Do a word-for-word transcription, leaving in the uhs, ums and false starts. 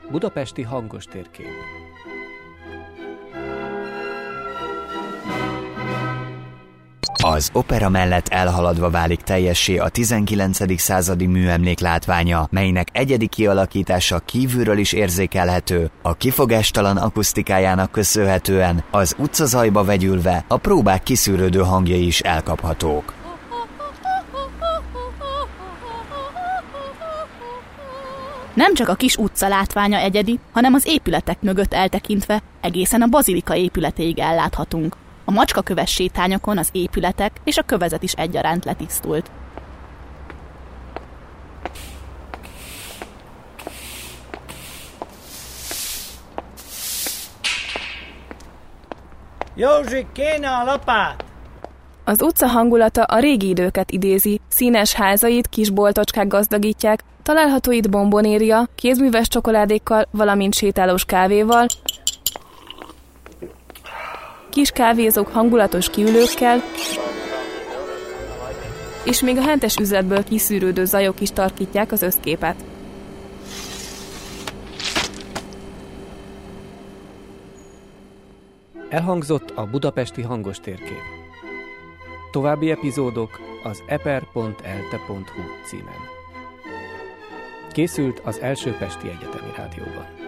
Budapesti hangos térkép. Az opera mellett elhaladva válik teljessé a tizenkilencedik századi műemlék látványa, melynek egyedi kialakítása kívülről is érzékelhető, a kifogástalan akusztikájának köszönhetően az utcazajba vegyülve a próbák kiszűrődő hangjai is elkaphatók. Nem csak a kis utca látványa egyedi, hanem az épületek mögött eltekintve egészen a bazilika épületéig elláthatunk. A macskaköves sétányokon az épületek és a kövezet is egyaránt letisztult. Józsi, kéne a lapát! Az utca hangulata a régi időket idézi, színes házait kisboltocskák gazdagítják, található itt bombonéria, kézműves csokoládékkal, valamint sétálós kávéval, kis kávézók hangulatos kiülőkkel, és még a hentes üzletből kiszűrődő zajok is tarkítják az összképet. Elhangzott a budapesti hangos térkép. További epizódok az eper pont elte pont hu címen. Készült az Első Pesti Egyetemi Rádióban.